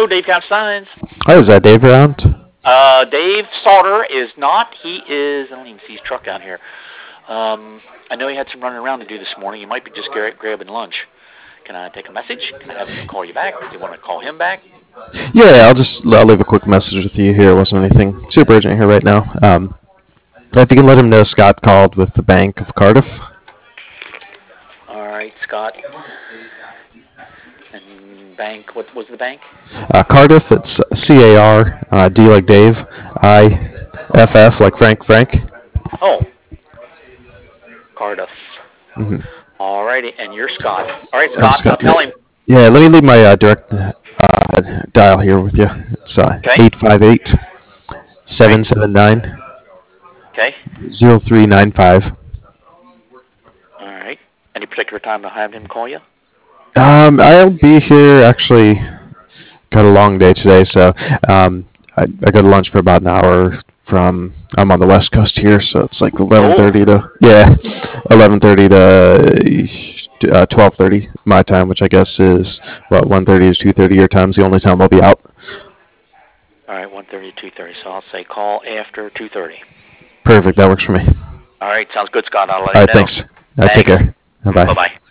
Hello, Dave Constance. Hi, is that Dave around? Dave Sauter is not. He is. I don't even see his truck down here. I know he had some running around to do this morning. He might be just grabbing lunch. Can I take a message? Can I have him call you back? Do you want to call him back? Yeah, I'll leave a quick message with you here. It wasn't anything super urgent here right now. If you can let him know Scott called with the Bank of Cardiff. All right, Scott. And bank. What was the bank? Cardiff, it's CAR, D like Dave, IFF like Frank. Oh, Cardiff. Mm-hmm. All righty, and you're Scott. All right, I'm Scott. I'll Scott. tell him. Yeah, let me leave my direct dial here with you. It's Okay. 858 Okay. 779 Okay. 0395. All right. Any particular time to have him call you? I'll be here actually. Got a long day today, so I go to lunch for about an hour from. I'm on the West Coast here, so it's like Oh. 11:30 to 11:30 to 12:30 my time, which I guess is what 1:30 is 2:30 your time. Is the only time I'll be out. All right, 1:30 to 2:30. So I'll say call after 2:30. Perfect, that works for me. All right, sounds good, Scott. I'll let All him right, know. thanks. Take Thanks. care. Bye Bye bye. bye.